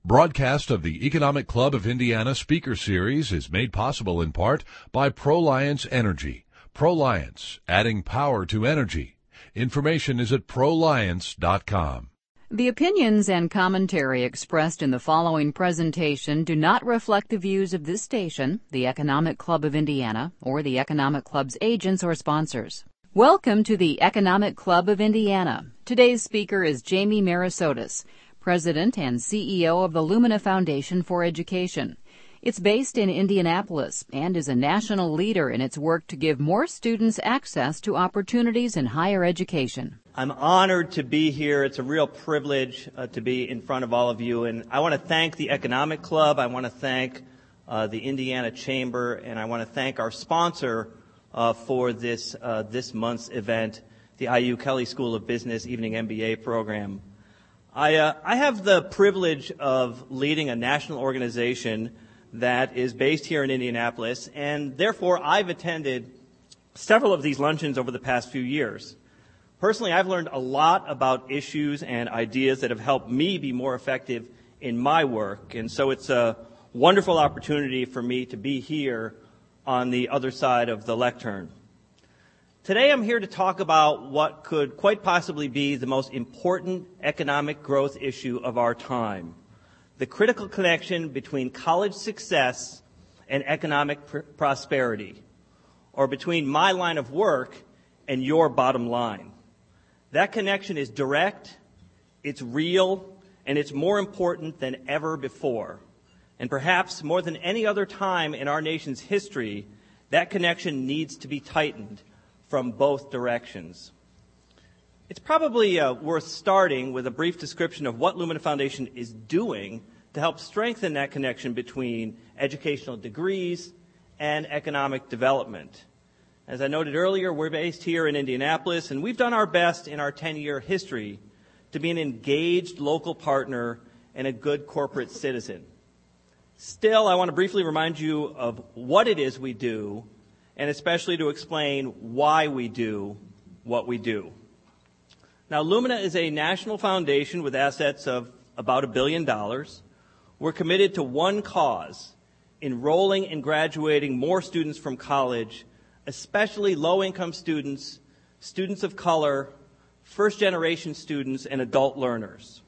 Broadcast of the Economic Club of Indiana Speaker Series is made possible in part by ProLiance Energy. ProLiance, adding power to energy. Information is at proliance.com. The opinions and commentary expressed in the following presentation do not reflect the views of this station, the Economic Club of Indiana, or the Economic Club's agents or sponsors. Welcome to the Economic Club of Indiana. Today's speaker is Jamie Merisotis, President and CEO of the Lumina Foundation for Education. It's based in Indianapolis and is a national leader in its work to give more students access to opportunities in higher education. I'm honored to be here. It's a real privilege to be in front of all of you. And I want to thank the Economic Club. I want to thank the Indiana Chamber. And I want to thank our sponsor for this month's event, the IU Kelley School of Business Evening MBA program. I have the privilege of leading a national organization that is based here in Indianapolis, and therefore I've attended several of these luncheons over the past few years. Personally, I've learned a lot about issues and ideas that have helped me be more effective in my work, and so it's a wonderful opportunity for me to be here on the other side of the lectern. Today I'm here to talk about what could quite possibly be the most important economic growth issue of our time: the critical connection between college success and economic prosperity, or between my line of work and your bottom line. That connection is direct, it's real, and it's more important than ever before. And perhaps more than any other time in our nation's history, that connection needs to be tightened from both directions. It's probably worth starting with a brief description of what Lumina Foundation is doing to help strengthen that connection between educational degrees and economic development. As I noted earlier, we're based here in Indianapolis, and we've done our best in our 10-year history to be an engaged local partner and a good corporate citizen. Still, I want to briefly remind you of what it is we do, and especially to explain why we do what we do. Now, Lumina is a national foundation with assets of about $1 billion. We're committed to one cause: enrolling and graduating more students from college, especially low-income students, students of color, first-generation students, and adult learners.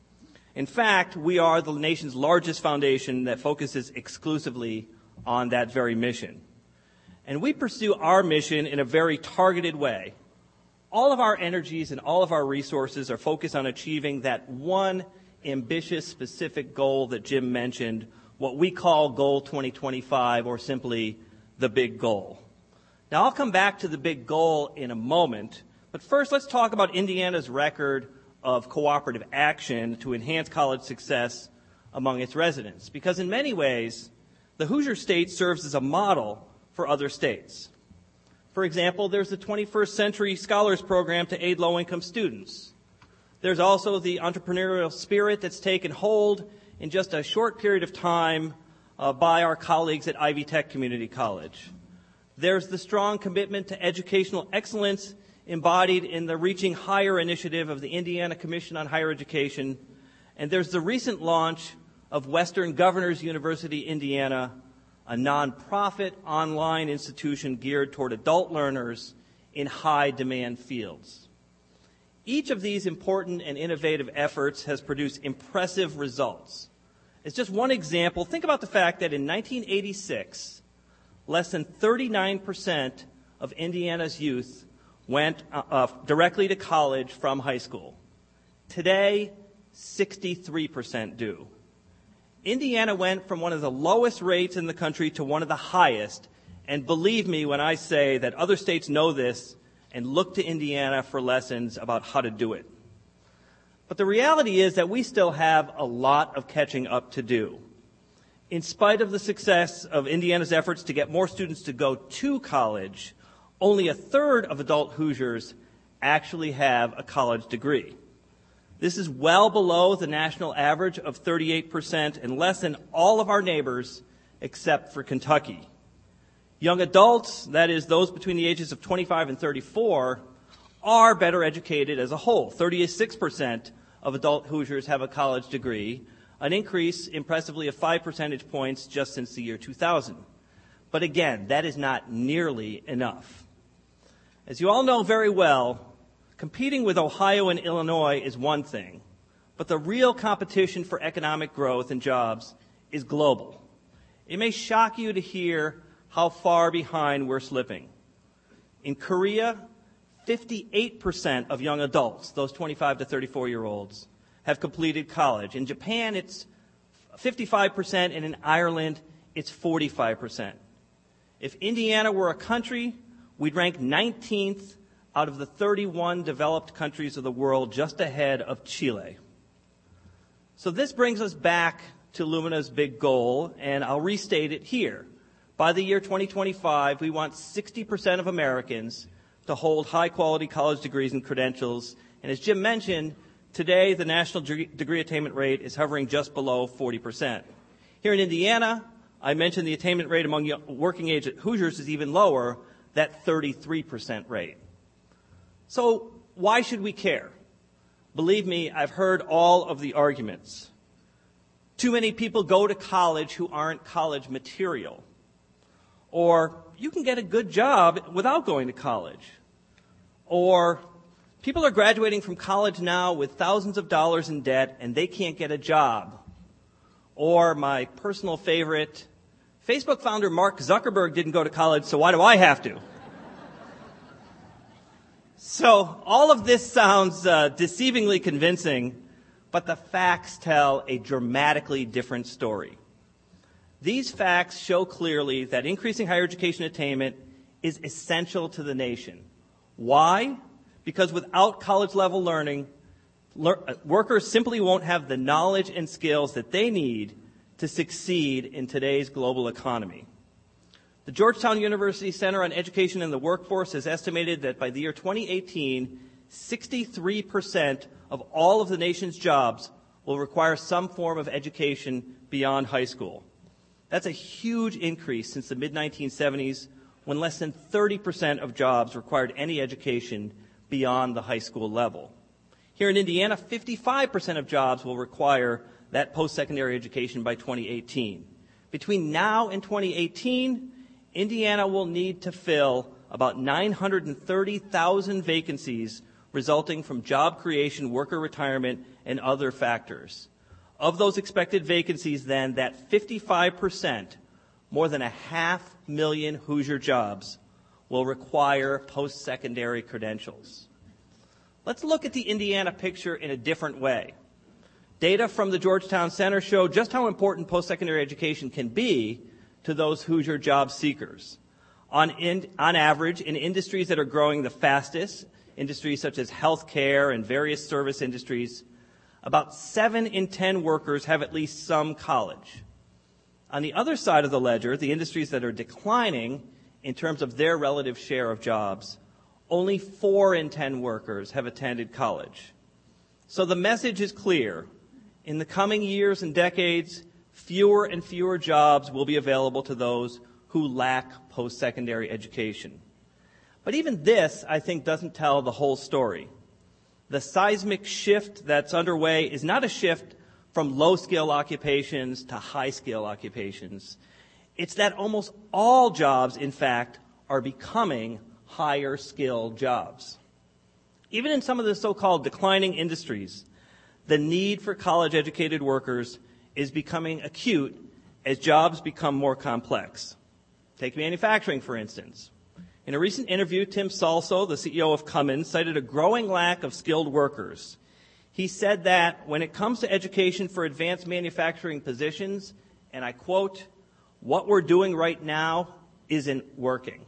In fact, we are the nation's largest foundation that focuses exclusively on that very mission. And we pursue our mission in a very targeted way. All of our energies and all of our resources are focused on achieving that one ambitious, specific goal that Jim mentioned, what we call Goal 2025, or simply the big goal. Now, I'll come back to the big goal in a moment, but first let's talk about Indiana's record of cooperative action to enhance college success among its residents, because in many ways, the Hoosier State serves as a model for other states. For example, there's the 21st Century Scholars Program to aid low-income students. There's also the entrepreneurial spirit that's taken hold in just a short period of time by our colleagues at Ivy Tech Community College. There's the strong commitment to educational excellence embodied in the Reaching Higher initiative of the Indiana Commission on Higher Education. And there's the recent launch of Western Governors University, Indiana, a nonprofit online institution geared toward adult learners in high-demand fields. Each of these important and innovative efforts has produced impressive results. As just one example, think about the fact that in 1986, less than 39% of Indiana's youth went directly to college from high school. Today, 63% do. Indiana went from one of the lowest rates in the country to one of the highest, and believe me when I say that other states know this and look to Indiana for lessons about how to do it. But the reality is that we still have a lot of catching up to do. In spite of the success of Indiana's efforts to get more students to go to college, only a third of adult Hoosiers actually have a college degree. This is well below the national average of 38% and less than all of our neighbors except for Kentucky. Young adults, that is those between the ages of 25 and 34, are better educated as a whole. 36% of adult Hoosiers have a college degree, an increase impressively of 5 percentage points just since the year 2000. But again, that is not nearly enough. As you all know very well, competing with Ohio and Illinois is one thing, but the real competition for economic growth and jobs is global. It may shock you to hear how far behind we're slipping. In Korea, 58% of young adults, those 25 to 34-year-olds, have completed college. In Japan, it's 55%, and in Ireland, it's 45%. If Indiana were a country, we'd rank 19th out of the 31 developed countries of the world, just ahead of Chile. So this brings us back to Lumina's big goal, and I'll restate it here. By the year 2025, we want 60% of Americans to hold high-quality college degrees and credentials. And as Jim mentioned, today the national degree attainment rate is hovering just below 40%. Here in Indiana, I mentioned the attainment rate among working-age Hoosiers is even lower, that 33% rate. So why should we care? Believe me, I've heard all of the arguments. Too many people go to college who aren't college material. Or you can get a good job without going to college. Or people are graduating from college now with thousands of dollars in debt and they can't get a job. Or my personal favorite, Facebook founder Mark Zuckerberg didn't go to college, so why do I have to? So all of this sounds deceivingly convincing, but the facts tell a dramatically different story. These facts show clearly that increasing higher education attainment is essential to the nation. Why? Because without college-level learning, workers simply won't have the knowledge and skills that they need to succeed in today's global economy. The Georgetown University Center on Education and the Workforce has estimated that by the year 2018, 63% of all of the nation's jobs will require some form of education beyond high school. That's a huge increase since the mid-1970s, when less than 30% of jobs required any education beyond the high school level. Here in Indiana, 55% of jobs will require that post-secondary education by 2018. Between now and 2018, Indiana will need to fill about 930,000 vacancies resulting from job creation, worker retirement, and other factors. Of those expected vacancies, then, that 55%, more than 500,000 Hoosier jobs, will require post-secondary credentials. Let's look at the Indiana picture in a different way. Data from the Georgetown Center show just how important post-secondary education can be to those Hoosier job seekers. On average, in industries that are growing the fastest, industries such as healthcare and various service industries, about 7 in 10 workers have at least some college. On the other side of the ledger, the industries that are declining in terms of their relative share of jobs, only 4 in 10 workers have attended college. So the message is clear. In the coming years and decades, fewer and fewer jobs will be available to those who lack post-secondary education. But even this, I think, doesn't tell the whole story. The seismic shift that's underway is not a shift from low-skill occupations to high-skill occupations. It's that almost all jobs, in fact, are becoming higher-skill jobs. Even in some of the so-called declining industries, the need for college-educated workers is becoming acute as jobs become more complex. Take manufacturing, for instance. In a recent interview, Tim Salso, the CEO of Cummins, cited a growing lack of skilled workers. He said that when it comes to education for advanced manufacturing positions, and I quote, "What we're doing right now isn't working."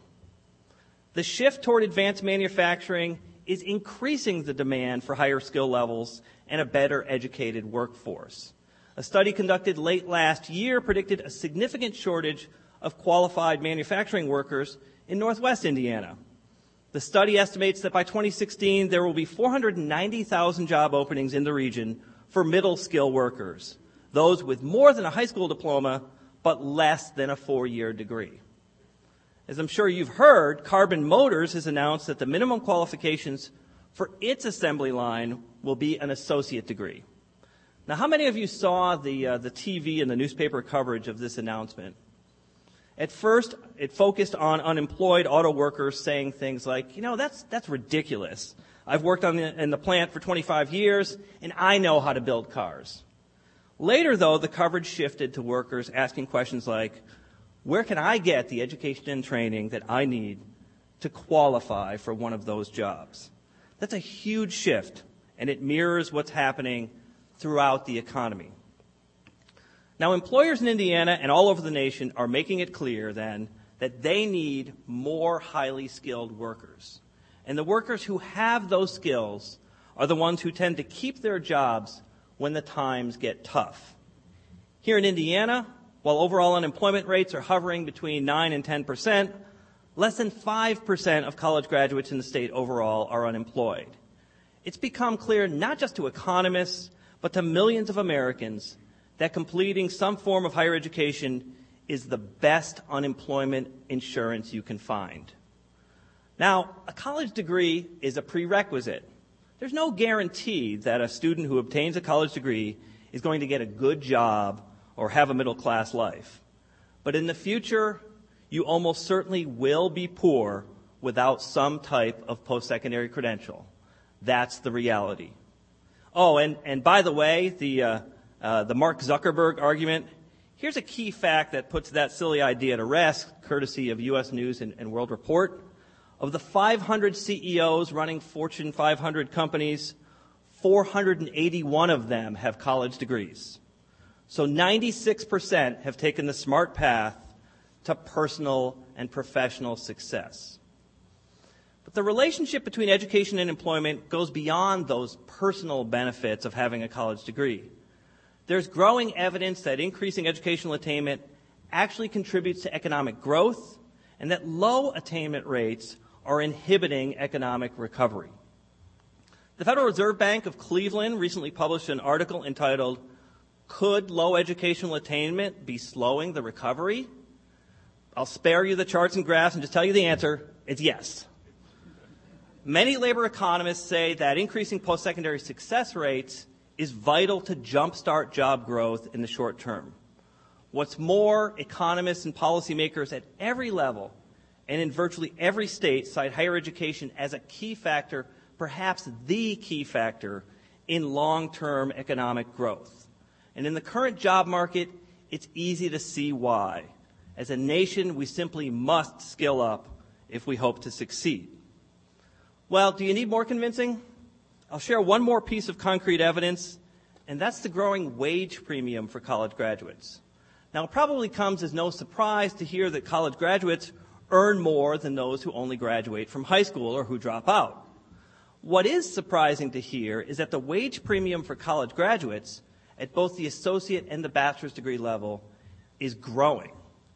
The shift toward advanced manufacturing is increasing the demand for higher skill levels and a better educated workforce. A study conducted late last year predicted a significant shortage of qualified manufacturing workers in Northwest Indiana. The study estimates that by 2016, there will be 490,000 job openings in the region for middle skill workers, those with more than a high school diploma but less than a 4-year degree. As I'm sure you've heard, Carbon Motors has announced that the minimum qualifications for its assembly line will be an associate degree. Now, how many of you saw the TV and the newspaper coverage of this announcement? At first, it focused on unemployed auto workers saying things like, that's ridiculous. I've worked in the plant for 25 years, and I know how to build cars. Later, though, the coverage shifted to workers asking questions like, where can I get the education and training that I need to qualify for one of those jobs? That's a huge shift, and it mirrors what's happening throughout the economy. Now, employers in Indiana and all over the nation are making it clear, then, that they need more highly skilled workers. And the workers who have those skills are the ones who tend to keep their jobs when the times get tough. Here in Indiana, while overall unemployment rates are hovering between 9 and 10%, less than 5% of college graduates in the state overall are unemployed. It's become clear not just to economists, but to millions of Americans that completing some form of higher education is the best unemployment insurance you can find. Now, a college degree is a prerequisite. There's no guarantee that a student who obtains a college degree is going to get a good job or have a middle-class life. But in the future, you almost certainly will be poor without some type of post-secondary credential. That's the reality. Oh, and by the way, the Mark Zuckerberg argument, here's a key fact that puts that silly idea to rest, courtesy of U.S. News and World Report. Of the 500 CEOs running Fortune 500 companies, 481 of them have college degrees. So 96% have taken the smart path to personal and professional success. But the relationship between education and employment goes beyond those personal benefits of having a college degree. There's growing evidence that increasing educational attainment actually contributes to economic growth and that low attainment rates are inhibiting economic recovery. The Federal Reserve Bank of Cleveland recently published an article entitled, "Could Low Educational Attainment Be Slowing the Recovery?" I'll spare you the charts and graphs and just tell you the answer. It's yes. Many labor economists say that increasing post-secondary success rates is vital to jumpstart job growth in the short term. What's more, economists and policymakers at every level and in virtually every state cite higher education as a key factor, perhaps the key factor, in long-term economic growth. And in the current job market, it's easy to see why. As a nation, we simply must skill up if we hope to succeed. Well, do you need more convincing? I'll share one more piece of concrete evidence, and that's the growing wage premium for college graduates. Now, it probably comes as no surprise to hear that college graduates earn more than those who only graduate from high school or who drop out. What is surprising to hear is that the wage premium for college graduates at both the associate and the bachelor's degree level is growing.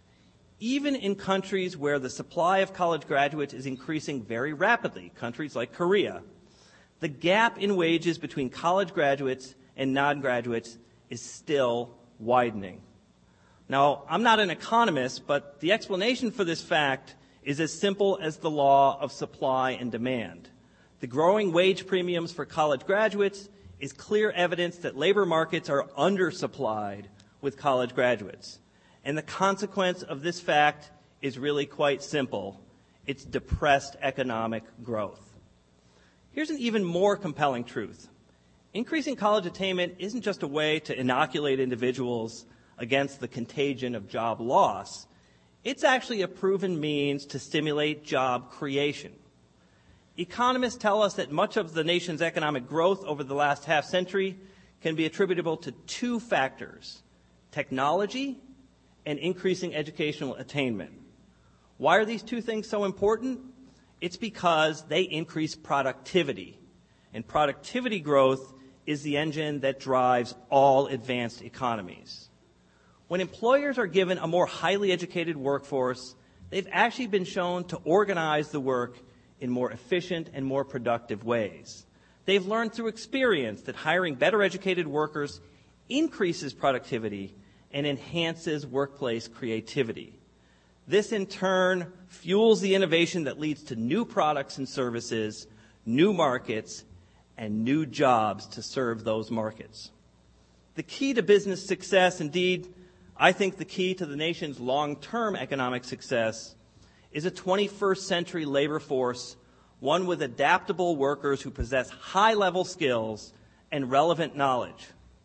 Even in countries where the supply of college graduates is increasing very rapidly, countries like Korea, the gap in wages between college graduates and non-graduates is still widening. Now, I'm not an economist, but the explanation for this fact is as simple as the law of supply and demand. The growing wage premiums for college graduates is clear evidence that labor markets are undersupplied with college graduates. And the consequence of this fact is really quite simple. It's depressed economic growth. Here's an even more compelling truth. Increasing college attainment isn't just a way to inoculate individuals against the contagion of job loss. It's actually a proven means to stimulate job creation. Economists tell us that much of the nation's economic growth over the last half century can be attributable to two factors: technology and increasing educational attainment. Why are these two things so important? It's because they increase productivity. And productivity growth is the engine that drives all advanced economies. When employers are given a more highly educated workforce, they've actually been shown to organize the work in more efficient and more productive ways. They've learned through experience that hiring better educated workers increases productivity and enhances workplace creativity. This, in turn, fuels the innovation that leads to new products and services, new markets, and new jobs to serve those markets. The key to business success, indeed, I think the key to the nation's long-term economic success, is a 21st century labor force, one with adaptable workers who possess high-level skills and relevant knowledge.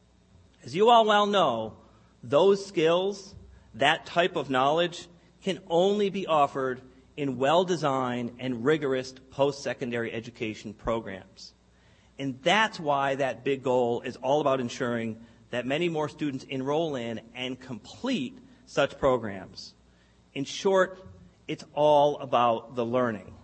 As you all well know, those skills, that type of knowledge, can only be offered in well-designed and rigorous post-secondary education programs. And that's why that big goal is all about ensuring that many more students enroll in and complete such programs. In short, it's all about the learning.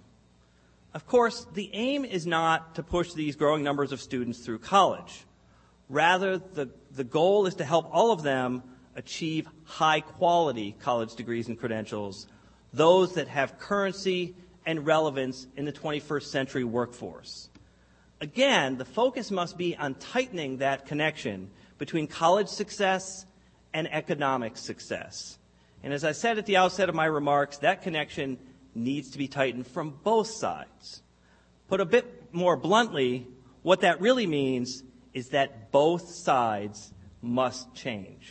Of course, the aim is not to push these growing numbers of students through college. Rather, the goal is to help all of them achieve high-quality college degrees and credentials, those that have currency and relevance in the 21st century workforce. Again, the focus must be on tightening that connection between college success and economic success. And as I said at the outset of my remarks, that connection needs to be tightened from both sides. Put a bit more bluntly, what that really means is that both sides must change.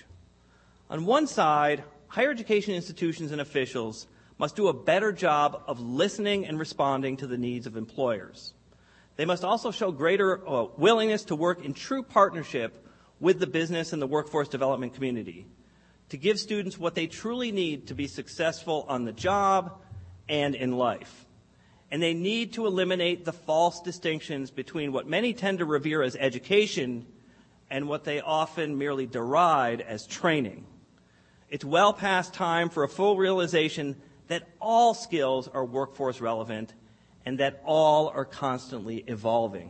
On one side, higher education institutions and officials must do a better job of listening and responding to the needs of employers. They must also show greater willingness to work in true partnership with the business and the workforce development community to give students what they truly need to be successful on the job and in life. And they need to eliminate the false distinctions between what many tend to revere as education and what they often merely deride as training. It's well past time for a full realization that all skills are workforce relevant and that all are constantly evolving.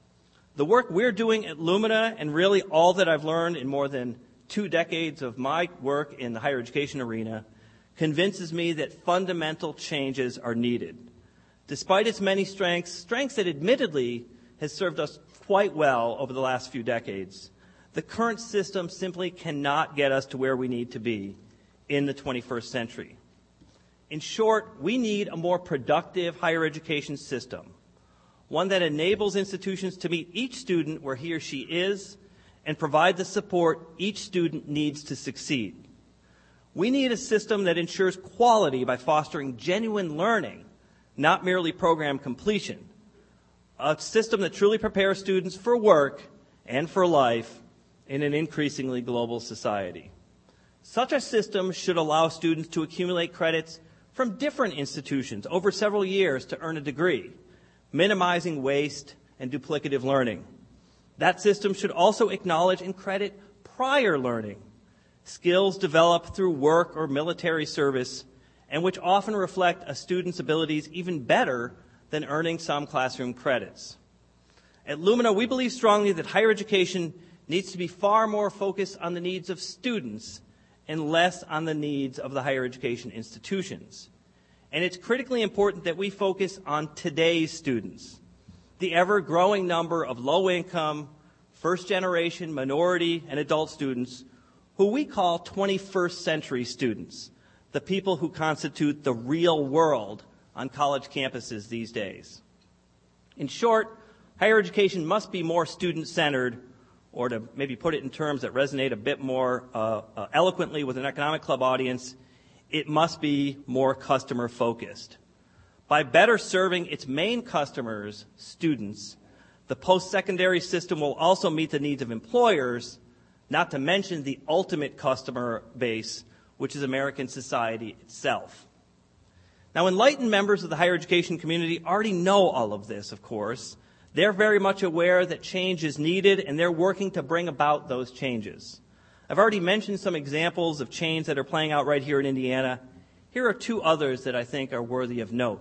The work we're doing at Lumina, and really all that I've learned in more than 2 decades of my work in the higher education arena, convinces me that fundamental changes are needed. Despite its many strengths that admittedly has served us quite well over the last few decades, the current system simply cannot get us to where we need to be in the 21st century. In short, we need a more productive higher education system, one that enables institutions to meet each student where he or she is and provide the support each student needs to succeed. We need a system that ensures quality by fostering genuine learning, not merely program completion. A system that truly prepares students for work and for life in an increasingly global society. Such a system should allow students to accumulate credits from different institutions over several years to earn a degree, minimizing waste and duplicative learning. That system should also acknowledge and credit prior learning, skills developed through work or military service, and which often reflect a student's abilities even better than earning some classroom credits. At Lumina, we believe strongly that higher education needs to be far more focused on the needs of students and less on the needs of the higher education institutions. And it's critically important that we focus on today's students, the ever-growing number of low-income, first-generation, minority, and adult students who we call 21st century students, the people who constitute the real world on college campuses these days. In short, higher education must be more student-centered, or to maybe put it in terms that resonate a bit more eloquently with an economic club audience, it must be more customer-focused. By better serving its main customers, students, the post-secondary system will also meet the needs of employers, not to mention the ultimate customer base, which is American society itself. Now, enlightened members of the higher education community already know all of this, of course. They're very much aware that change is needed, and they're working to bring about those changes. I've already mentioned some examples of change that are playing out right here in Indiana. Here are 2 others that I think are worthy of note.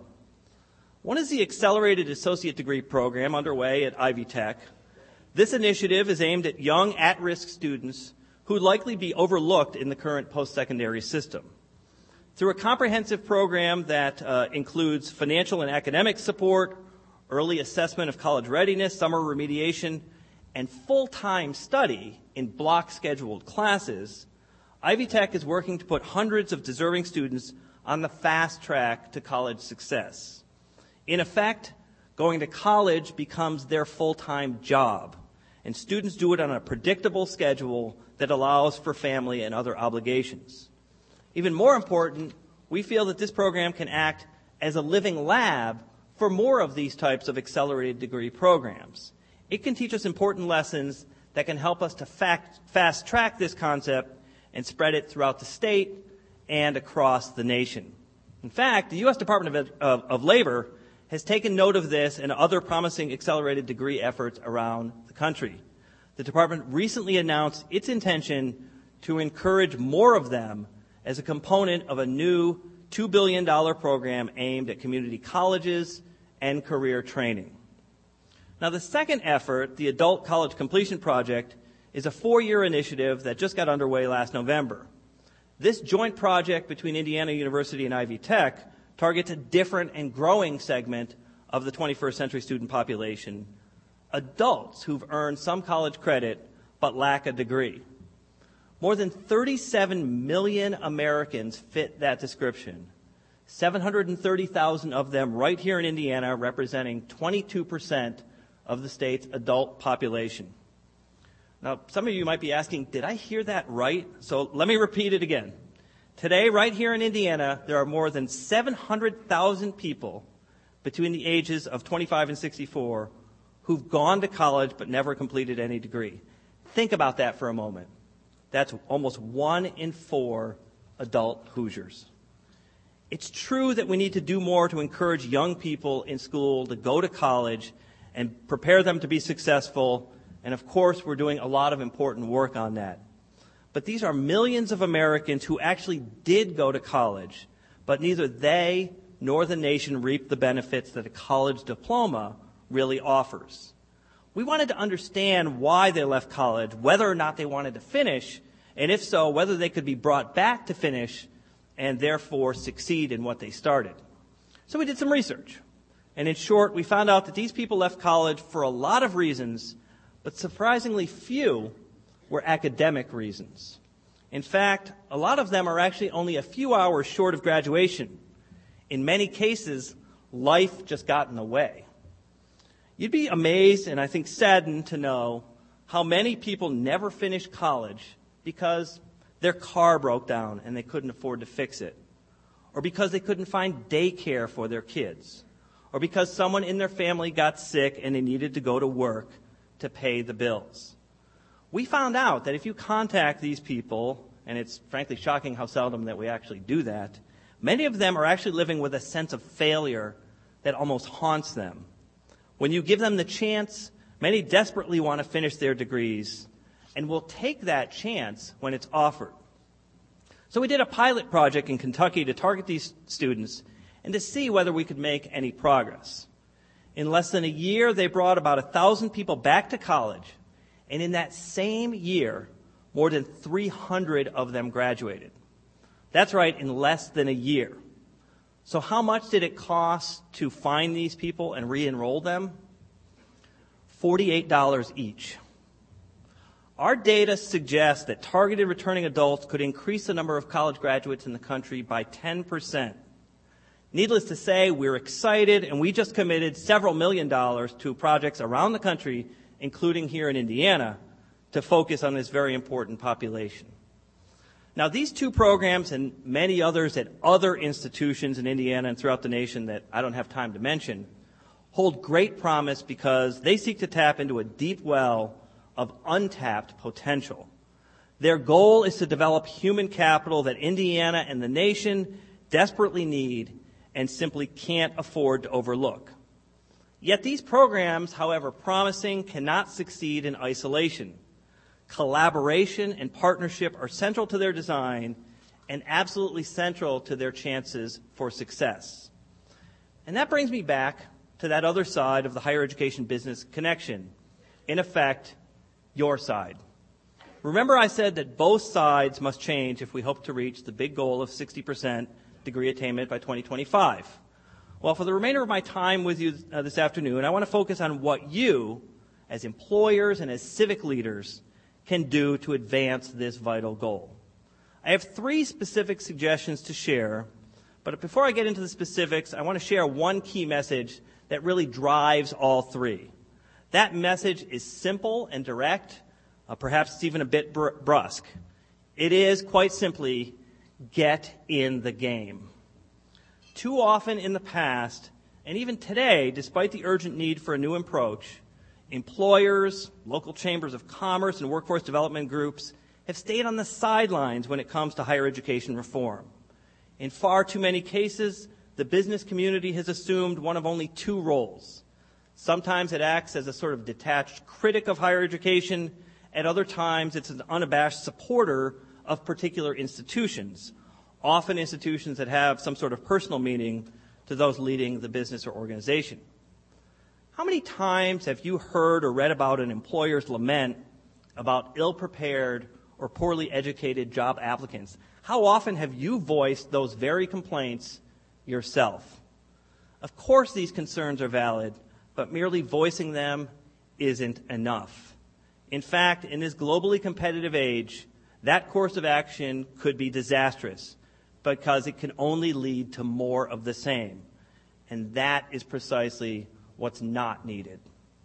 One is the Accelerated Associate Degree program underway at Ivy Tech. This initiative is aimed at young, at-risk students who would likely be overlooked in the current post-secondary system. Through a comprehensive program that includes financial and academic support, early assessment of college readiness, summer remediation, and full-time study in block-scheduled classes, Ivy Tech is working to put hundreds of deserving students on the fast track to college success. In effect, going to college becomes their full-time job, and students do it on a predictable schedule that allows for family and other obligations. Even more important, we feel that this program can act as a living lab for more of these types of accelerated degree programs. It can teach us important lessons that can help us to fast-track this concept and spread it throughout the state and across the nation. In fact, the U.S. Department of Labor has taken note of this and other promising accelerated degree efforts around the country. The department recently announced its intention to encourage more of them as a component of a new $2 billion program aimed at community colleges and career training. Now, the second effort, the Adult College Completion Project, is a 4-year initiative that just got underway last November. This joint project between Indiana University and Ivy Tech targets a different and growing segment of the 21st century student population, adults who've earned some college credit but lack a degree. More than 37 million Americans fit that description, 730,000 of them right here in Indiana, representing 22% of the state's adult population. Now, some of you might be asking, did I hear that right? So let me repeat it again. Today, right here in Indiana, there are more than 700,000 people between the ages of 25 and 64 who've gone to college but never completed any degree. Think about that for a moment. That's almost 1 in 4 adult Hoosiers. It's true that we need to do more to encourage young people in school to go to college and prepare them to be successful. And of course, we're doing a lot of important work on that. But these are millions of Americans who actually did go to college, but neither they nor the nation reaped the benefits that a college diploma really offers. We wanted to understand why they left college, whether or not they wanted to finish, and if so, whether they could be brought back to finish and therefore succeed in what they started. So we did some research. And in short, we found out that these people left college for a lot of reasons, but surprisingly few were academic reasons. In fact, a lot of them are actually only a few hours short of graduation. In many cases, life just got in the way. You'd be amazed and I think saddened to know how many people never finished college because their car broke down and they couldn't afford to fix it, or because they couldn't find daycare for their kids, or because someone in their family got sick and they needed to go to work to pay the bills. We found out that if you contact these people, and it's frankly shocking how seldom that we actually do that, many of them are actually living with a sense of failure that almost haunts them. When you give them the chance, many desperately want to finish their degrees and will take that chance when it's offered. So we did a pilot project in Kentucky to target these students and to see whether we could make any progress. In less than a year, they brought about 1,000 people back to college, and in that same year, more than 300 of them graduated. That's right, in less than a year. So how much did it cost to find these people and re-enroll them? $48 each. Our data suggests that targeted returning adults could increase the number of college graduates in the country by 10%. Needless to say, we're excited, and we just committed several $1 million to projects around the country, including here in Indiana, to focus on this very important population. Now, these two programs and many others at other institutions in Indiana and throughout the nation that I don't have time to mention hold great promise because they seek to tap into a deep well of untapped potential. Their goal is to develop human capital that Indiana and the nation desperately need and simply can't afford to overlook. Yet these programs, however promising, cannot succeed in isolation. Collaboration and partnership are central to their design and absolutely central to their chances for success. And that brings me back to that other side of the higher education business connection. In effect, your side. Remember I said that both sides must change if we hope to reach the big goal of 60% degree attainment by 2025. Well, for the remainder of my time with you this afternoon, I want to focus on what you, as employers and as civic leaders, can do to advance this vital goal. I have 3 specific suggestions to share, but before I get into the specifics, I want to share one key message that really drives all 3. That message is simple and direct, perhaps it's even a bit brusque. It is, quite simply, get in the game. Too often in the past, and even today, despite the urgent need for a new approach, employers, local chambers of commerce, and workforce development groups have stayed on the sidelines when it comes to higher education reform. In far too many cases, the business community has assumed one of only two roles. Sometimes it acts as a sort of detached critic of higher education. At other times, it's an unabashed supporter of particular institutions, often institutions that have some sort of personal meaning to those leading the business or organization. How many times have you heard or read about an employer's lament about ill-prepared or poorly educated job applicants? How often have you voiced those very complaints yourself? Of course these concerns are valid, but merely voicing them isn't enough. In fact, in this globally competitive age, that course of action could be disastrous because it can only lead to more of the same. And that is precisely what's not needed.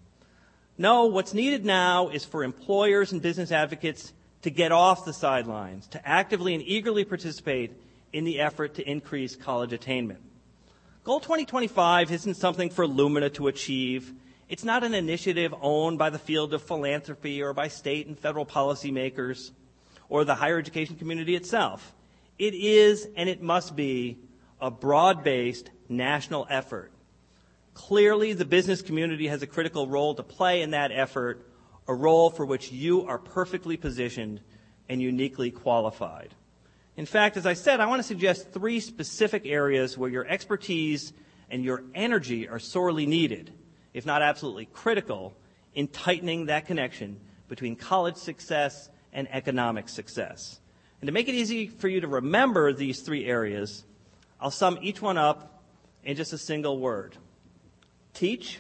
No, what's needed now is for employers and business advocates to get off the sidelines, to actively and eagerly participate in the effort to increase college attainment. Goal 2025 isn't something for Lumina to achieve. It's not an initiative owned by the field of philanthropy or by state and federal policymakers or the higher education community itself. It is, and it must be, a broad-based national effort. Clearly, the business community has a critical role to play in that effort, a role for which you are perfectly positioned and uniquely qualified. In fact, as I said, I want to suggest three specific areas where your expertise and your energy are sorely needed, if not absolutely critical, in tightening that connection between college success and economic success. And to make it easy for you to remember these three areas, I'll sum each one up in just a single word. Teach,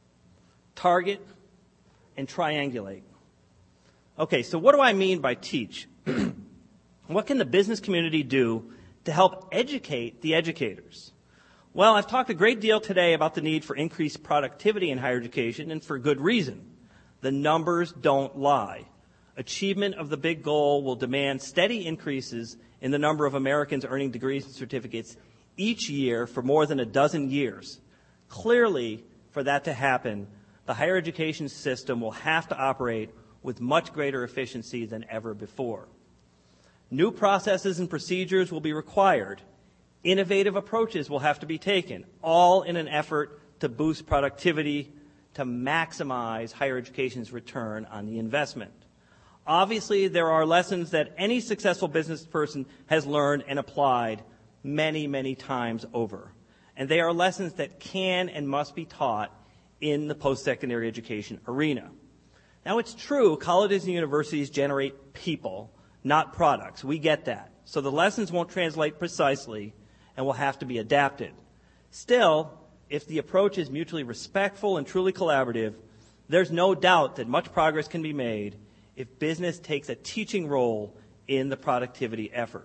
target, and triangulate. Okay, so what do I mean by teach? What can the business community do to help educate the educators? Well, I've talked a great deal today about the need for increased productivity in higher education, and for good reason. The numbers don't lie. Achievement of the big goal will demand steady increases in the number of Americans earning degrees and certificates each year for more than a dozen years. Clearly, for that to happen, the higher education system will have to operate with much greater efficiency than ever before. New processes and procedures will be required. Innovative approaches will have to be taken, all in an effort to boost productivity, to maximize higher education's return on the investment. Obviously, there are lessons that any successful business person has learned and applied many, many times over. And they are lessons that can and must be taught in the post-secondary education arena. Now, it's true, colleges and universities generate people, not products. We get that. So the lessons won't translate precisely and will have to be adapted. Still, if the approach is mutually respectful and truly collaborative, there's no doubt that much progress can be made if business takes a teaching role in the productivity effort.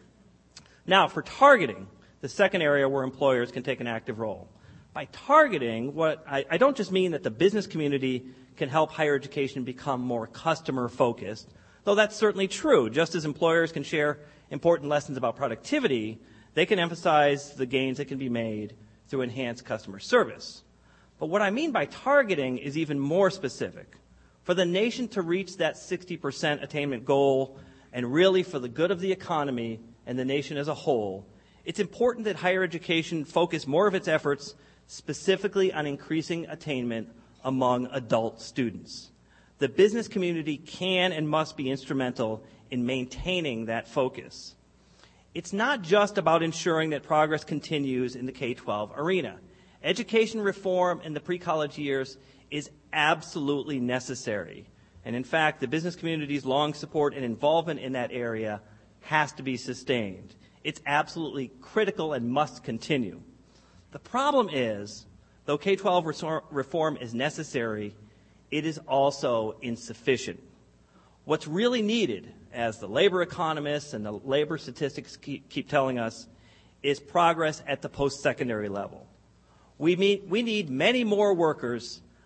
Now, for targeting, the second area where employers can take an active role. By targeting, I don't just mean that the business community can help higher education become more customer-focused, though that's certainly true. Just as employers can share important lessons about productivity, they can emphasize the gains that can be made through enhanced customer service. But what I mean by targeting is even more specific. For the nation to reach that 60% attainment goal, and really for the good of the economy and the nation as a whole, it's important that higher education focus more of its efforts specifically on increasing attainment among adult students. The business community can and must be instrumental in maintaining that focus. It's not just about ensuring that progress continues in the K-12 arena. Education reform in the pre-college years is absolutely necessary. And in fact, the business community's long support and involvement in that area has to be sustained. It's absolutely critical and must continue. The problem is, though K-12 reform is necessary, it is also insufficient. What's really needed, as the labor economists and the labor statistics keep telling us, is progress at the post-secondary level. We need many more workers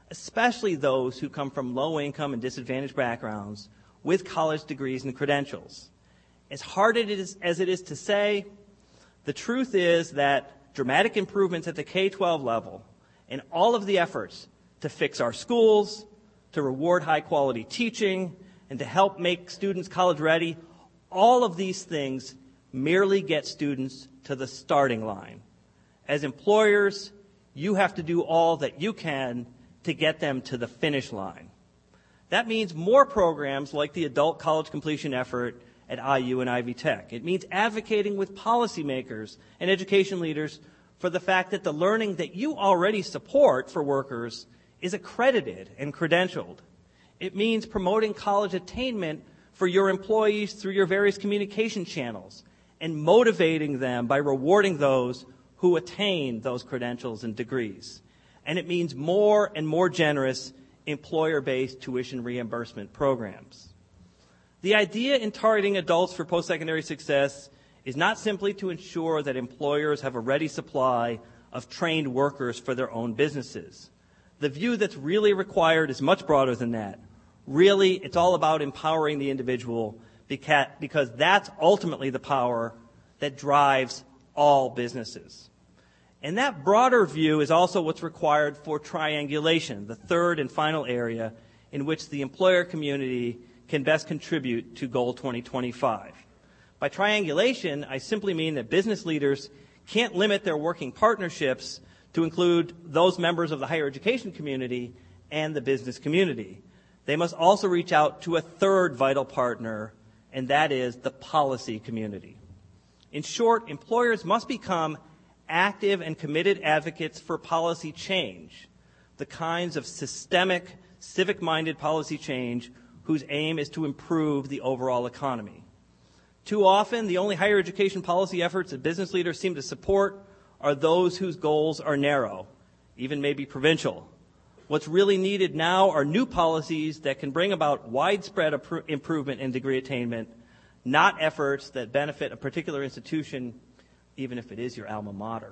especially those who come from low-income and disadvantaged backgrounds with college degrees and credentials. As hard as it is to say, the truth is that dramatic improvements at the K-12 level and all of the efforts to fix our schools, to reward high-quality teaching, and to help make students college-ready, all of these things merely get students to the starting line. As employers, you have to do all that you can to get them to the finish line. That means more programs like the Adult College Completion effort at IU and Ivy Tech. It means advocating with policymakers and education leaders for the fact that the learning that you already support for workers is accredited and credentialed. It means promoting college attainment for your employees through your various communication channels and motivating them by rewarding those who attain those credentials and degrees. And it means more and more generous employer-based tuition reimbursement programs. The idea in targeting adults for post-secondary success is not simply to ensure that employers have a ready supply of trained workers for their own businesses. The view that's really required is much broader than that. Really, it's all about empowering the individual because that's ultimately the power that drives all businesses. And that broader view is also what's required for triangulation, the third and final area in which the employer community can best contribute to Goal 2025. By triangulation, I simply mean that business leaders can't limit their working partnerships to include those members of the higher education community and the business community. They must also reach out to a third vital partner, and that is the policy community. In short, employers must become active and committed advocates for policy change, the kinds of systemic, civic-minded policy change whose aim is to improve the overall economy. Too often, the only higher education policy efforts that business leaders seem to support are those whose goals are narrow, even maybe provincial. What's really needed now are new policies that can bring about widespread improvement in degree attainment, not efforts that benefit a particular institution, even if it is your alma mater.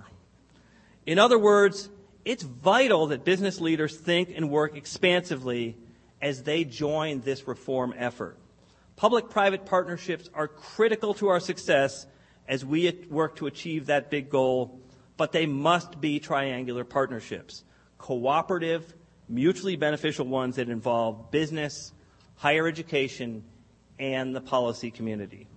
In other words, it's vital that business leaders think and work expansively as they join this reform effort. Public-private partnerships are critical to our success as we work to achieve that big goal, but they must be triangular partnerships, cooperative, mutually beneficial ones that involve business, higher education, and the policy community.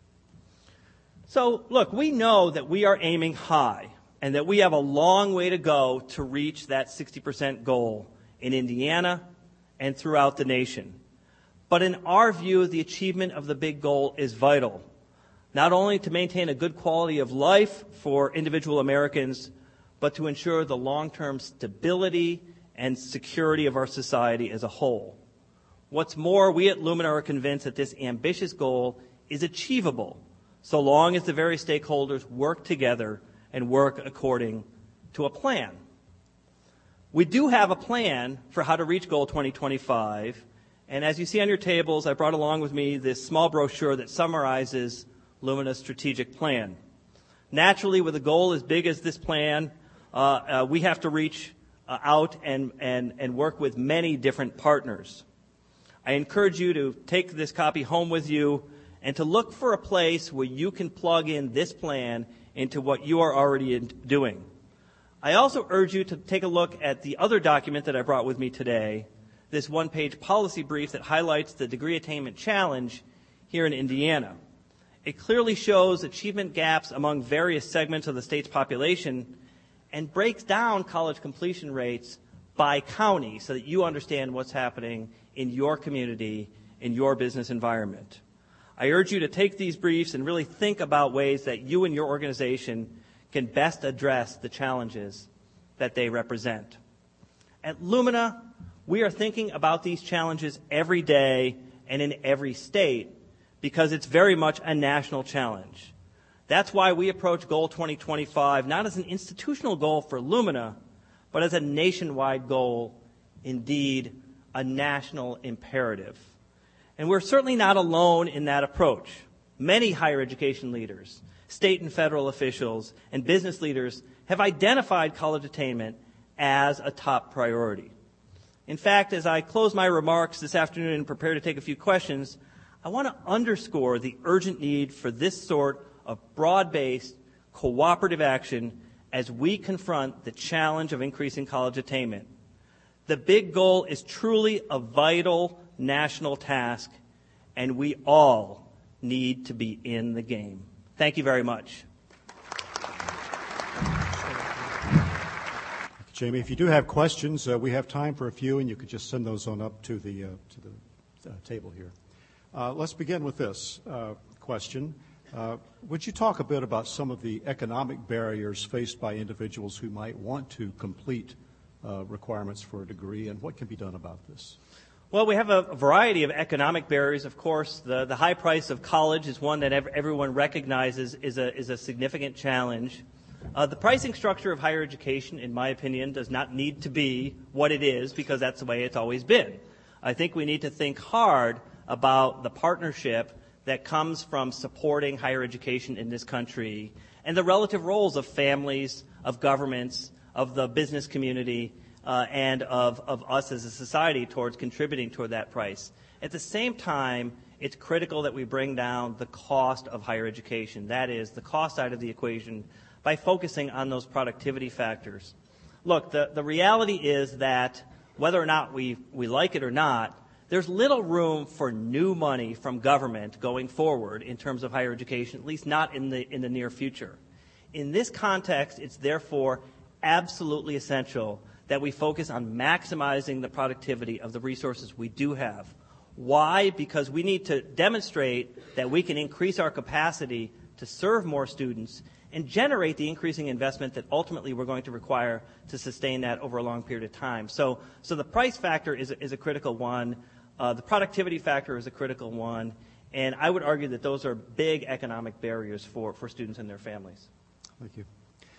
So, look, we know that we are aiming high and that we have a long way to go to reach that 60% goal in Indiana and throughout the nation. But in our view, the achievement of the big goal is vital, not only to maintain a good quality of life for individual Americans, but to ensure the long-term stability and security of our society as a whole. What's more, we at Lumina are convinced that this ambitious goal is achievable so long as the various stakeholders work together and work according to a plan. We do have a plan for how to reach Goal 2025, and as you see on your tables, I brought along with me this small brochure that summarizes Lumina's strategic plan. Naturally, with a goal as big as this plan, we have to reach out and work with many different partners. I encourage you to take this copy home with you and to look for a place where you can plug in this plan into what you are already doing. I also urge you to take a look at the other document that I brought with me today, this one-page policy brief that highlights the degree attainment challenge here in Indiana. It clearly shows achievement gaps among various segments of the state's population and breaks down college completion rates by county so that you understand what's happening in your community, in your business environment. I urge you to take these briefs and really think about ways that you and your organization can best address the challenges that they represent. At Lumina, we are thinking about these challenges every day and in every state because it's very much a national challenge. That's why we approach Goal 2025 not as an institutional goal for Lumina, but as a nationwide goal, indeed, a national imperative. And we're certainly not alone in that approach. Many higher education leaders, state and federal officials, and business leaders have identified college attainment as a top priority. In fact, as I close my remarks this afternoon and prepare to take a few questions, I want to underscore the urgent need for this sort of broad-based, cooperative action as we confront the challenge of increasing college attainment. The big goal is truly a vital national task, and we all need to be in the game. Thank you very much. Jamie, if you do have questions, we have time for a few, and you could just send those on up to the table here. Let's begin with this question. Would you talk a bit about some of the economic barriers faced by individuals who might want to complete requirements for a degree, and what can be done about this? Well, we have a variety of economic barriers. Of course, the high price of college is one that everyone recognizes is a significant challenge. The pricing structure of higher education, in my opinion, does not need to be what it is because that's the way it's always been. I think we need to think hard about the partnership that comes from supporting higher education in this country and the relative roles of families, of governments, of the business community, and of us as a society towards contributing toward that price. At the same time, it's critical that we bring down the cost of higher education, that is, the cost side of the equation, by focusing on those productivity factors. Look, the reality is that whether or not we like it or not, there's little room for new money from government going forward in terms of higher education, at least not in the near future. In this context, it's therefore absolutely essential that we focus on maximizing the productivity of the resources we do have. Why? Because we need to demonstrate that we can increase our capacity to serve more students and generate the increasing investment that ultimately we're going to require to sustain that over a long period of time. So the price factor is a critical one. The productivity factor is a critical one. And I would argue that those are big economic barriers for students and their families. Thank you.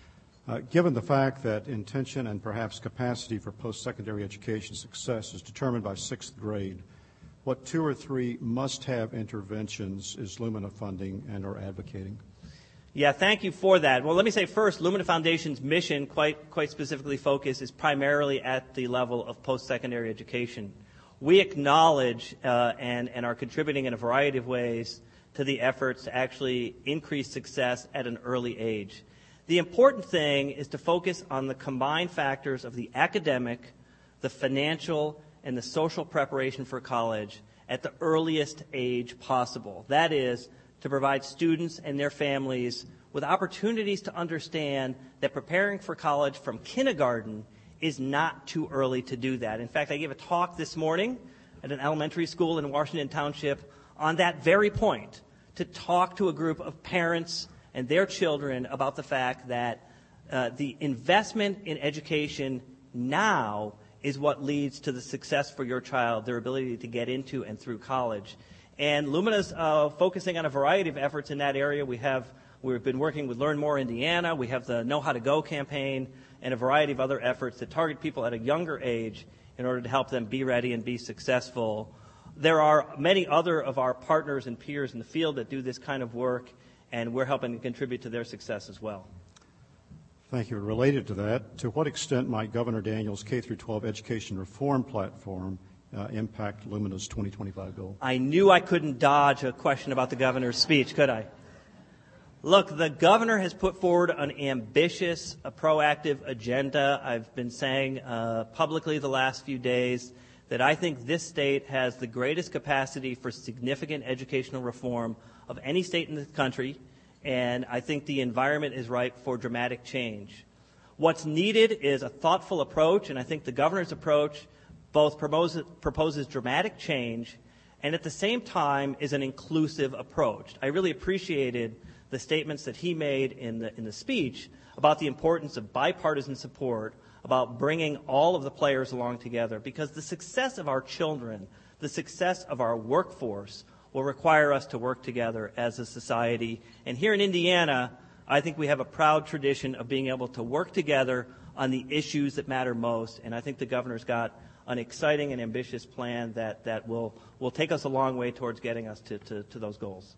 Given the fact that intention and perhaps capacity for post-secondary education success is determined by sixth grade, what 2 or 3 must-have interventions is Lumina funding and or advocating? Yeah, thank you for that. Well, let me say first, Lumina Foundation's mission, quite specifically focused, is primarily at the level of post-secondary education. We acknowledge and are contributing in a variety of ways to the efforts to actually increase success at an early age. The important thing is to focus on the combined factors of the academic, the financial, and the social preparation for college at the earliest age possible. That is, to provide students and their families with opportunities to understand that preparing for college from kindergarten is not too early to do that. In fact, I gave a talk this morning at an elementary school in Washington Township on that very point, to talk to a group of parents and their children about the fact that the investment in education now is what leads to the success for your child, their ability to get into and through college. And Lumina's focusing on a variety of efforts in that area. We've been working with Learn More Indiana. We have the Know How to Go campaign and a variety of other efforts that target people at a younger age in order to help them be ready and be successful. There are many other of our partners and peers in the field that do this kind of work, and we're helping to contribute to their success as well. Thank you. Related to that, to what extent might Governor Daniels' K-12 education reform platform impact Lumina's 2025 goal? I knew I couldn't dodge a question about the governor's speech, could I? Look, the governor has put forward an ambitious, proactive agenda. I've been saying publicly the last few days that I think this state has the greatest capacity for significant educational reform of any state in the country, and I think the environment is ripe for dramatic change. What's needed is a thoughtful approach, and I think the governor's approach both proposes dramatic change and at the same time is an inclusive approach. I really appreciated the statements that he made in the speech about the importance of bipartisan support, about bringing all of the players along together, because the success of our children, the success of our workforce will require us to work together as a society. And here in Indiana, I think we have a proud tradition of being able to work together on the issues that matter most, and I think the governor's got an exciting and ambitious plan that will take us a long way towards getting us to those goals.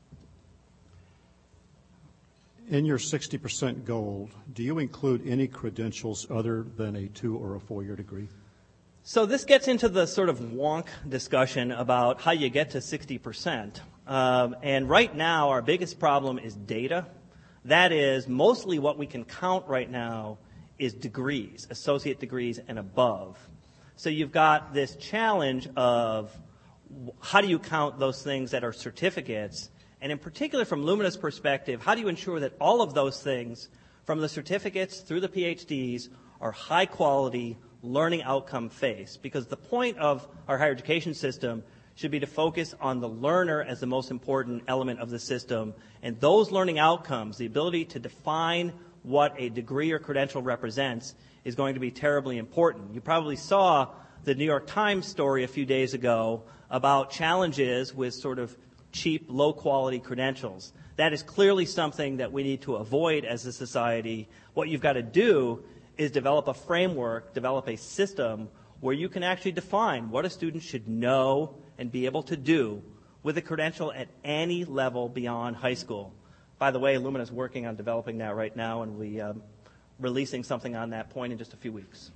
In your 60% goal, do you include any credentials other than a 2 or a 4-year degree? So this gets into the sort of wonk discussion about how you get to 60%. And right now, our biggest problem is data. That is, mostly what we can count right now is degrees, associate degrees and above. So you've got this challenge of how do you count those things that are certificates? And in particular, from Lumina's perspective, how do you ensure that all of those things, from the certificates through the PhDs, are high quality, learning outcome based? Because the point of our higher education system should be to focus on the learner as the most important element of the system. And those learning outcomes, the ability to define what a degree or credential represents, is going to be terribly important. You probably saw the New York Times story a few days ago about challenges with sort of cheap, low-quality credentials. That is clearly something that we need to avoid as a society. What you've got to do is develop a framework, develop a system where you can actually define what a student should know and be able to do with a credential at any level beyond high school. By the way, Lumina is working on developing that right now, and we'll be releasing something on that point in just a few weeks.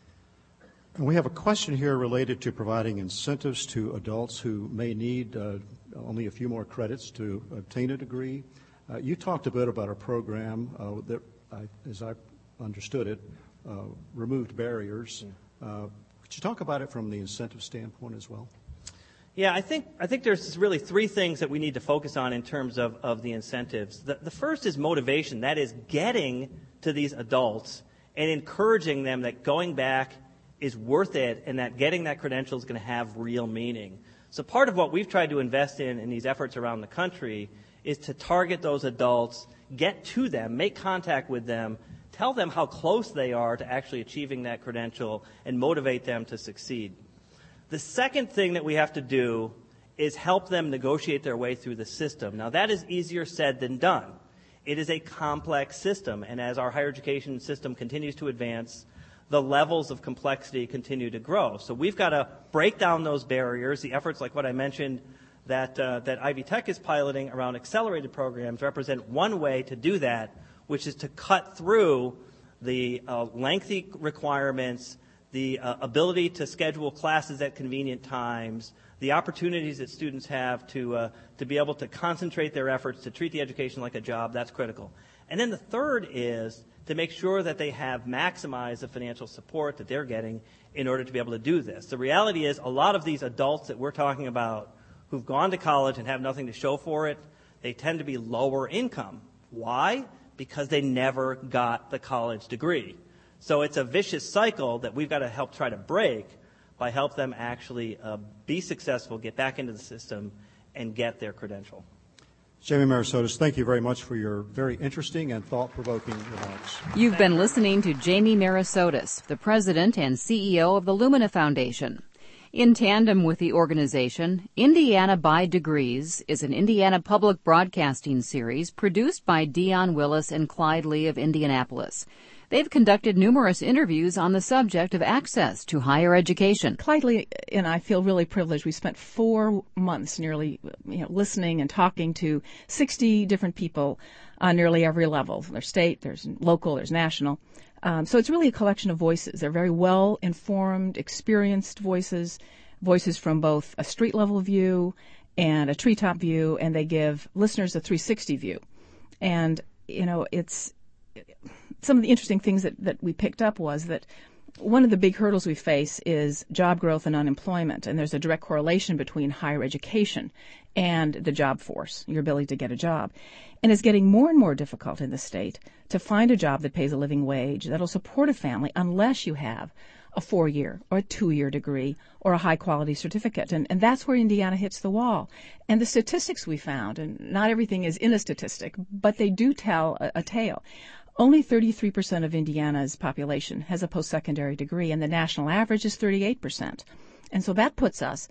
And we have a question here related to providing incentives to adults who may need only a few more credits to obtain a degree. You talked a bit about a program that, as I understood it, removed barriers. Could you talk about it from the incentive standpoint as well? Yeah, I think there's really three things that we need to focus on in terms of the incentives. The first is motivation. That is getting to these adults and encouraging them that going back is worth it and that getting that credential is going to have real meaning. So part of what we've tried to invest in these efforts around the country is to target those adults, get to them, make contact with them, tell them how close they are to actually achieving that credential, and motivate them to succeed. The second thing that we have to do is help them negotiate their way through the system. Now, that is easier said than done. It is a complex system, and as our higher education system continues to advance, the levels of complexity continue to grow. So we've got to break down those barriers. The efforts like what I mentioned that Ivy Tech is piloting around accelerated programs represent one way to do that, which is to cut through the lengthy requirements, the ability to schedule classes at convenient times, the opportunities that students have to be able to concentrate their efforts, to treat the education like a job. That's critical. And then the third is to make sure that they have maximized the financial support that they're getting in order to be able to do this. The reality is a lot of these adults that we're talking about who've gone to college and have nothing to show for it, they tend to be lower income. Why? Because they never got the college degree. So it's a vicious cycle that we've got to help try to break by help them actually be successful, get back into the system, and get their credential. Jamie Merisotis, thank you very much for your very interesting and thought-provoking remarks. You've been listening to Jamie Merisotis, the president and CEO of the Lumina Foundation. In tandem with the organization, Indiana by Degrees is an Indiana public broadcasting series produced by Dion Willis and Clyde Lee of Indianapolis. They've conducted numerous interviews on the subject of access to higher education. Clyde Lee and I feel really privileged. We spent 4 months nearly listening and talking to 60 different people on nearly every level. There's state, there's local, there's national. So it's really a collection of voices. They're very well-informed, experienced voices from both a street-level view and a treetop view, and they give listeners a 360 view. And, it's some of the interesting things that we picked up was that one of the big hurdles we face is job growth and unemployment, and there's a direct correlation between higher education and the job force, your ability to get a job. And it's getting more and more difficult in the state to find a job that pays a living wage, that'll support a family, unless you have a 4-year or a 2-year degree or a high-quality certificate. And that's where Indiana hits the wall. And the statistics we found, and not everything is in a statistic, but they do tell a tale. Only 33% of Indiana's population has a post-secondary degree, and the national average is 38%. And so that puts us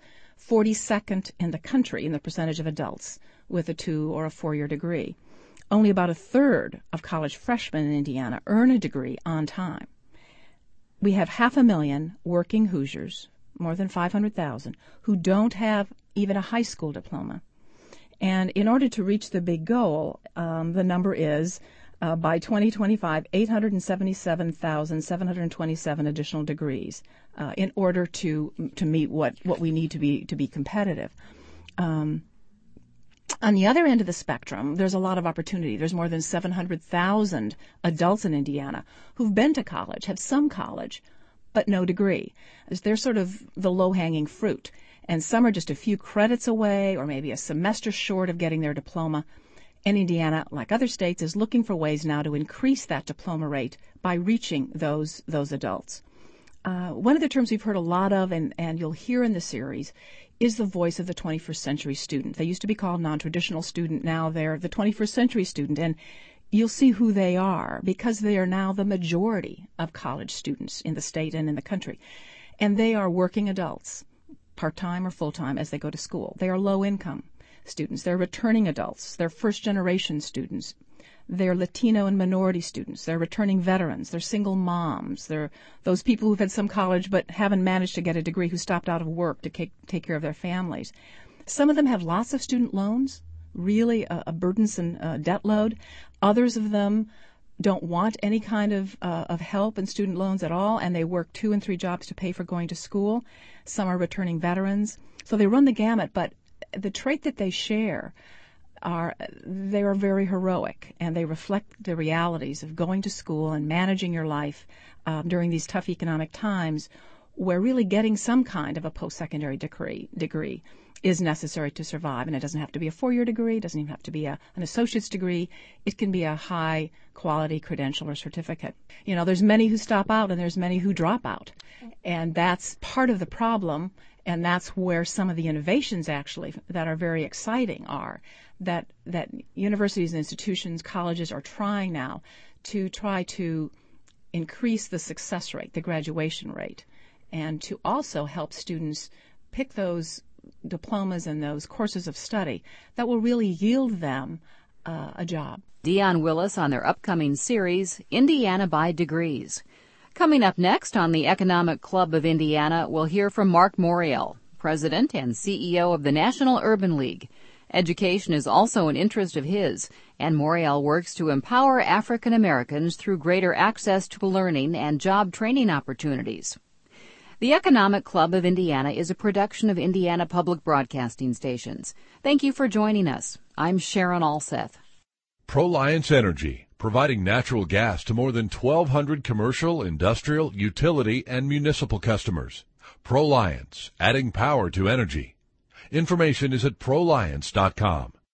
42nd in the country in the percentage of adults with a 2 or a 4-year degree. Only about a third of college freshmen in Indiana earn a degree on time. We have 500,000 working Hoosiers, more than 500,000, who don't have even a high school diploma. And in order to reach the big goal, the number is By 2025, 877,727 additional degrees in order to meet what we need to be competitive. On the other end of the spectrum, there's a lot of opportunity. There's more than 700,000 adults in Indiana who've been to college, have some college, but no degree. They're sort of the low-hanging fruit. And some are just a few credits away or maybe a semester short of getting their diploma. And Indiana, like other states, is looking for ways now to increase that diploma rate by reaching those adults. One of the terms we've heard a lot of, and you'll hear in the series, is the voice of the 21st century student. They used to be called non-traditional student. Now they're the 21st century student. And you'll see who they are because they are now the majority of college students in the state and in the country. And they are working adults, part-time or full-time, as they go to school. They are low-income students. They're returning adults. They're first-generation students. They're Latino and minority students. They're returning veterans. They're single moms. They're those people who've had some college but haven't managed to get a degree who stopped out of work to take care of their families. Some of them have lots of student loans, really a burdensome debt load. Others of them don't want any kind of help in student loans at all, and they work 2 and 3 jobs to pay for going to school. Some are returning veterans. So they run the gamut, but the trait that they share they are very heroic, and they reflect the realities of going to school and managing your life during these tough economic times where really getting some kind of a post-secondary degree is necessary to survive. And it doesn't have to be a 4-year degree. It doesn't even have to be an associate's degree. It can be a high-quality credential or certificate. You know, there's many who stop out and there's many who drop out. And that's part of the problem, and that's where some of the innovations actually that are very exciting are. That universities and institutions, colleges are trying now to try to increase the success rate, the graduation rate, and to also help students pick those diplomas and those courses of study that will really yield them a job. Dion Willis on their upcoming series, Indiana by Degrees. Coming up next on the Economic Club of Indiana, we'll hear from Mark Morial, President and CEO of the National Urban League. Education is also an interest of his, and Morial works to empower African Americans through greater access to learning and job training opportunities. The Economic Club of Indiana is a production of Indiana Public Broadcasting Stations. Thank you for joining us. I'm Sharon Alseth. ProLiance Energy, providing natural gas to more than 1,200 commercial, industrial, utility, and municipal customers. ProLiance, adding power to energy. Information is at proliance.com.